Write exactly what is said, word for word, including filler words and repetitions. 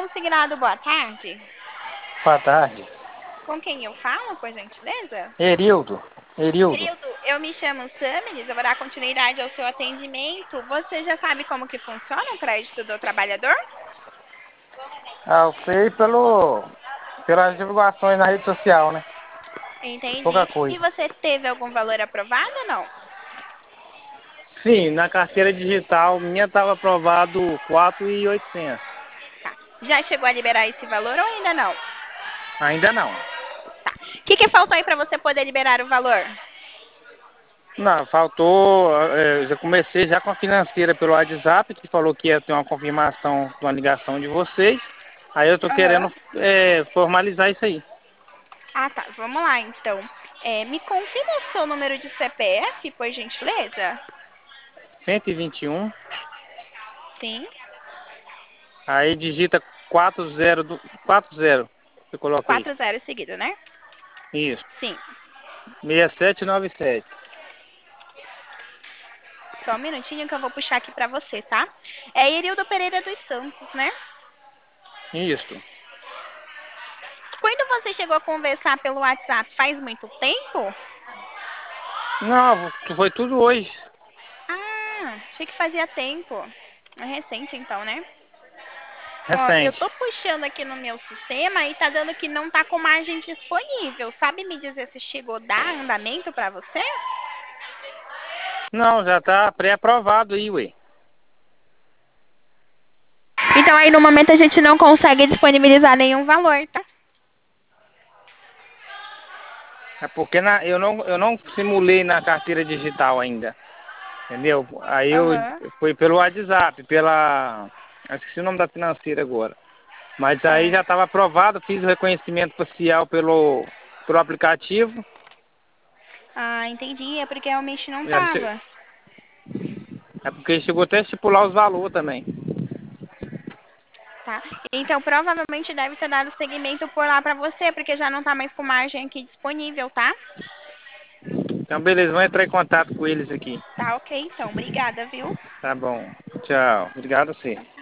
consignado, boa tarde. Boa tarde. Com quem eu falo, por gentileza? Erildo. Erildo. Período, eu me chamo Samiris, eu vou dar continuidade ao seu atendimento. Você já sabe como que funciona o crédito do trabalhador? Ah, eu sei pelo, pelas divulgações na rede social, né? Pouca Entendi. E coisa. você teve algum valor aprovado ou não? Sim, na carteira digital minha estava aprovado quatro mil e oitocentos. Tá. Já chegou a liberar esse valor ou ainda não? Ainda não. Tá. O que que faltou aí para você poder liberar o valor? Não, faltou. eh, já comecei já com a financeira pelo WhatsApp, que falou que ia ter uma confirmação de uma ligação de vocês. Aí eu tô Aham. querendo eh, formalizar isso aí. Ah, tá. Vamos lá, então. É, me confirma o seu número de C P F, por gentileza? cento e vinte e um, Sim. aí digita quatro zero do quatro zero. Eu coloquei. Quatro zero seguido, né? Isso. Sim. seis sete nove sete. Só um minutinho que eu vou puxar aqui para você, tá? É Irildo Pereira dos Santos, né? Isso. Quando você chegou a conversar pelo WhatsApp, faz muito tempo? Não, foi tudo hoje. Ah, achei que fazia tempo. É recente então, né? Ó, eu Recente. tô puxando aqui no meu sistema e tá dando que não tá com margem disponível. Sabe me dizer se chegou a dar andamento para você? Não, já tá pré-aprovado aí, ué. Então aí no momento a gente não consegue disponibilizar nenhum valor, tá? É porque na, eu, não, eu não simulei na carteira digital ainda. Entendeu? Aí eu Aham. foi pelo WhatsApp, pela. Eu esqueci o nome da financeira agora. Mas aí já Ah, estava aprovado, fiz o reconhecimento facial pelo, pelo aplicativo. ah, entendi. É porque realmente não Já che- tava. É porque chegou até a estipular os valores também. Tá? Então, provavelmente deve ter dado seguimento por lá para você, porque já não tá mais com margem aqui disponível, tá? Então, beleza, vamos entrar em contato com eles aqui. Tá ok, então. Obrigada, viu? Tá bom. Tchau. Obrigado a você.